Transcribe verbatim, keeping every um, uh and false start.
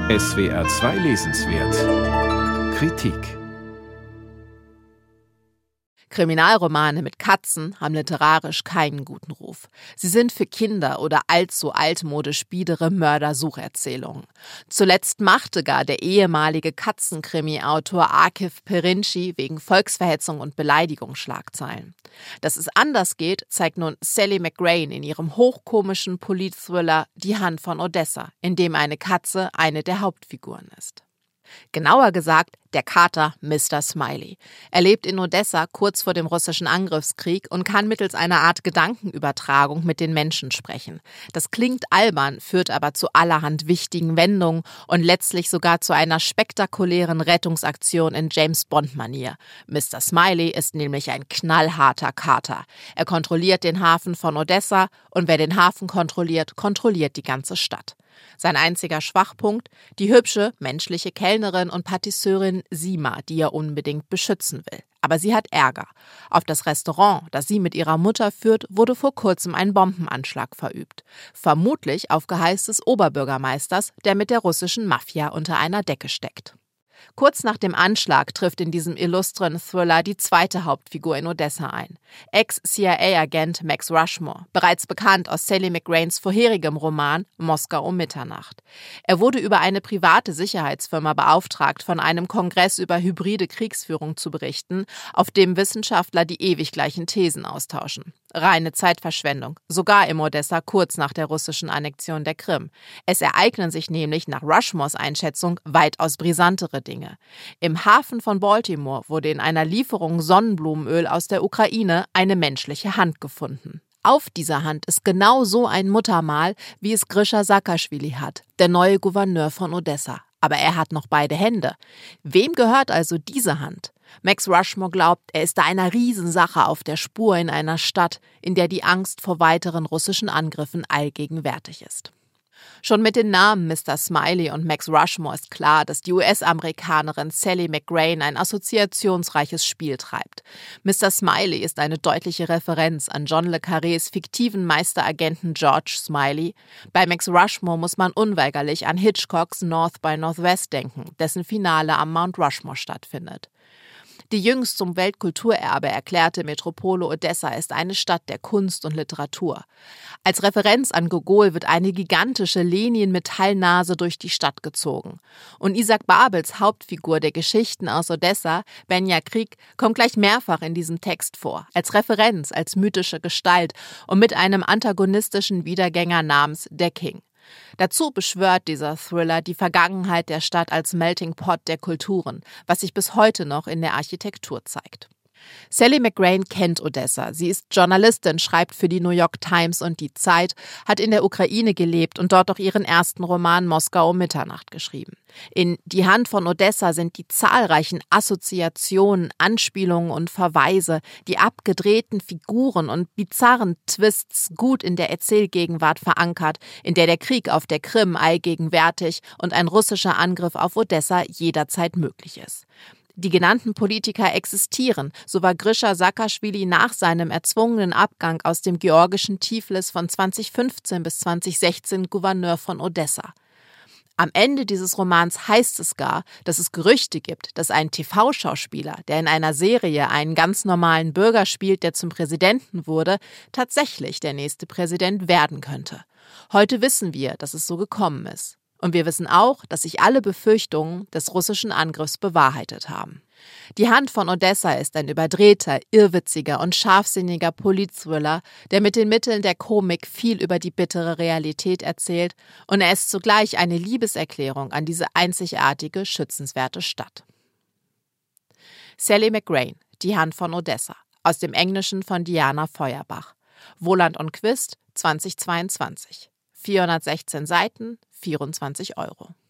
S W R zwei Lesenswert Kritik. Kriminalromane mit Katzen haben literarisch keinen guten Ruf. Sie sind für Kinder oder allzu altmodisch biedere Mördersucherzählungen. Zuletzt machte gar der ehemalige Katzenkrimi-Autor Akif Pirinci wegen Volksverhetzung und Beleidigung Schlagzeilen. Dass es anders geht, zeigt nun Sally McGrain in ihrem hochkomischen Politthriller Die Hand von Odessa, in dem eine Katze eine der Hauptfiguren ist. Genauer gesagt, der Kater Mister Smiley. Er lebt in Odessa kurz vor dem russischen Angriffskrieg und kann mittels einer Art Gedankenübertragung mit den Menschen sprechen. Das klingt albern, führt aber zu allerhand wichtigen Wendungen und letztlich sogar zu einer spektakulären Rettungsaktion in James-Bond-Manier. Mister Smiley ist nämlich ein knallharter Kater. Er kontrolliert den Hafen von Odessa und wer den Hafen kontrolliert, kontrolliert die ganze Stadt. Sein einziger Schwachpunkt? Die hübsche, menschliche Kellnerin und Patisseurin Sima, die er unbedingt beschützen will. Aber sie hat Ärger. Auf das Restaurant, das sie mit ihrer Mutter führt, wurde vor kurzem ein Bombenanschlag verübt. Vermutlich auf Geheiß des Oberbürgermeisters, der mit der russischen Mafia unter einer Decke steckt. Kurz nach dem Anschlag trifft in diesem illustren Thriller die zweite Hauptfigur in Odessa ein. Ex-C I A-Agent Max Rushmore, bereits bekannt aus Sally McGrains vorherigem Roman Moskau um Mitternacht. Er wurde über eine private Sicherheitsfirma beauftragt, von einem Kongress über hybride Kriegsführung zu berichten, auf dem Wissenschaftler die ewig gleichen Thesen austauschen. Reine Zeitverschwendung, sogar im Odessa kurz nach der russischen Annexion der Krim. Es ereignen sich nämlich nach Rushmores Einschätzung weitaus brisantere Dinge. Im Hafen von Baltimore wurde in einer Lieferung Sonnenblumenöl aus der Ukraine eine menschliche Hand gefunden. Auf dieser Hand ist genau so ein Muttermal, wie es Grisha Saakaschwili hat, der neue Gouverneur von Odessa. Aber er hat noch beide Hände. Wem gehört also diese Hand? Max Rushmore glaubt, er ist da einer Riesensache auf der Spur in einer Stadt, in der die Angst vor weiteren russischen Angriffen allgegenwärtig ist. Schon mit den Namen Mister Smiley und Max Rushmore ist klar, dass die U S-Amerikanerin Sally McGrain ein assoziationsreiches Spiel treibt. Mister Smiley ist eine deutliche Referenz an John le Carrés fiktiven Meisteragenten George Smiley. Bei Max Rushmore muss man unweigerlich an Hitchcocks North by Northwest denken, dessen Finale am Mount Rushmore stattfindet. Die jüngst zum Weltkulturerbe erklärte Metropole Odessa ist eine Stadt der Kunst und Literatur. Als Referenz an Gogol wird eine gigantische Lenin-Metallnase durch die Stadt gezogen. Und Isaac Babels Hauptfigur der Geschichten aus Odessa, Benja Krieg, kommt gleich mehrfach in diesem Text vor, als Referenz, als mythische Gestalt und mit einem antagonistischen Wiedergänger namens der King. Dazu beschwört dieser Thriller die Vergangenheit der Stadt als Melting Pot der Kulturen, was sich bis heute noch in der Architektur zeigt. Sally McGrain kennt Odessa. Sie ist Journalistin, schreibt für die New York Times und die Zeit, hat in der Ukraine gelebt und dort auch ihren ersten Roman Moskau um Mitternacht geschrieben. In Die Hand von Odessa sind die zahlreichen Assoziationen, Anspielungen und Verweise, die abgedrehten Figuren und bizarren Twists gut in der Erzählgegenwart verankert, in der der Krieg auf der Krim allgegenwärtig und ein russischer Angriff auf Odessa jederzeit möglich ist. Die genannten Politiker existieren, so war Grisha Saakaschwili nach seinem erzwungenen Abgang aus dem georgischen Tiflis von zweitausendfünfzehn bis zweitausendsechzehn Gouverneur von Odessa. Am Ende dieses Romans heißt es gar, dass es Gerüchte gibt, dass ein T V-Schauspieler, der in einer Serie einen ganz normalen Bürger spielt, der zum Präsidenten wurde, tatsächlich der nächste Präsident werden könnte. Heute wissen wir, dass es so gekommen ist. Und wir wissen auch, dass sich alle Befürchtungen des russischen Angriffs bewahrheitet haben. Die Hand von Odessa ist ein überdrehter, irrwitziger und scharfsinniger Politthriller, der mit den Mitteln der Komik viel über die bittere Realität erzählt, und er ist zugleich eine Liebeserklärung an diese einzigartige, schützenswerte Stadt. Sally McGrain, Die Hand von Odessa, aus dem Englischen von Diana Feuerbach. Wohland und Quist, zweitausendzweiundzwanzig. vierhundertsechzehn Seiten, vierundzwanzig Euro.